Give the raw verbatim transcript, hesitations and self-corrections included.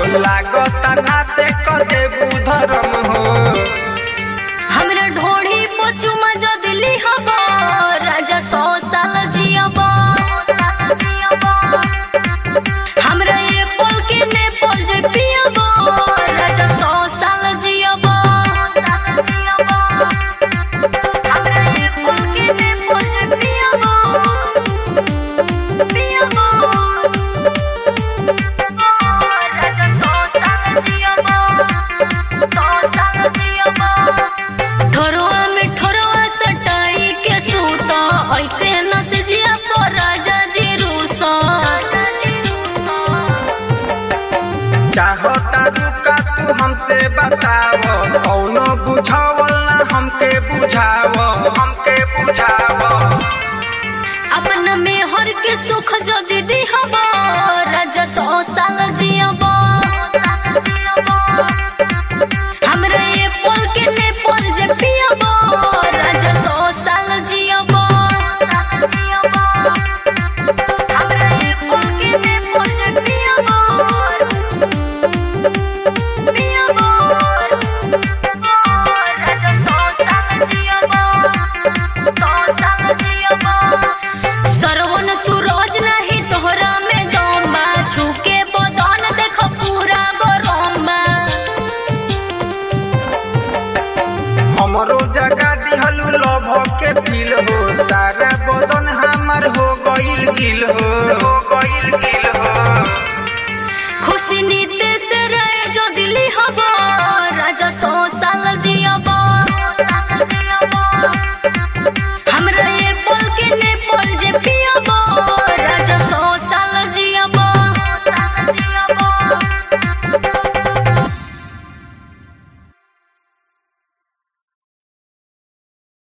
लागता ना से कदे बुधरम हो। हमरा ढोढ़ी पचुमा जो दिली हबा राजा सौ साल जियबा। हमरा ये पल के ने पल जे पियबा राजा सौ साल जियबा। हमरा ये पल के ने पल जे पियबा पियबा राजा सौ साल जियबा सौ साल जियबा। ठोरवा में ठोरवा सटाई के सूता ऐसे न से जिया पर राजा जी रूसा। चाहता रुका तू हमसे बताव कौनो बुझावल ना हमके बुझाव हमके बुझाव। अपना में हर के सुख जो दीदी हबा राजा सौ साल जियबा। हमरा ये पल के ने पल जे पियबा राजा सौ साल जियबा। हमरा ये पल के ने पल जे पियबा पियबा राजा सौ साल जियबा सौ साल जियबा। सरवन सूरज नहीं तोहरा में दम्बा छूके बदन देख पूरा गरम्बा। हमरो जगा दिहलू लभ के फील हो सारा बदन हमर हो गइल गिल हो हो गइल गिल